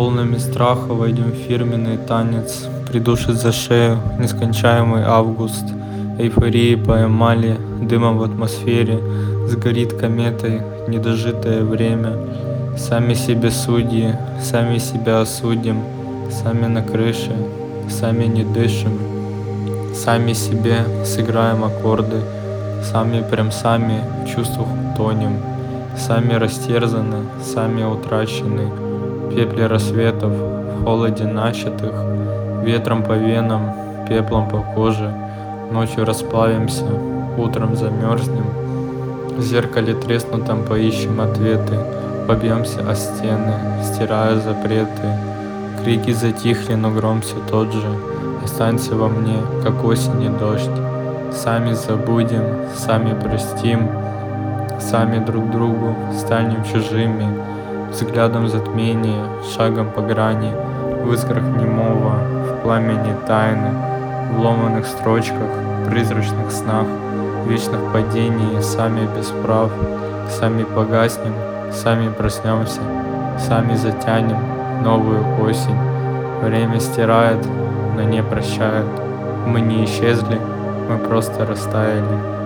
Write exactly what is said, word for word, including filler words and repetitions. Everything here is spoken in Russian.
Волнами страха войдем в фирменный танец, придушит за шею нескончаемый август. Эйфории поймали дымом в атмосфере, сгорит кометой недожитое время. Сами себе судьи, сами себя осудим, сами на крыше, сами не дышим. Сами себе сыграем аккорды, сами прям сами в чувствах утонем. Сами растерзаны, сами утрачены, в пепле рассветов, в холоде начатых, ветром по венам, пеплом по коже. Ночью расплавимся, утром замерзнем, в зеркале треснутом поищем ответы, побьемся о стены, стирая запреты. Крики затихли, но гром все тот же, останься во мне, как осень и дождь. Сами забудем, сами простим, сами друг другу станем чужими. Взглядом затмения, шагом по грани, в искрах немого, в пламени тайны, в ломаных строчках, призрачных снах, вечных падений, сами без прав. Сами погаснем, сами проснемся, сами затянем новую осень. Время стирает, но не прощает. Мы не исчезли, мы просто растаяли.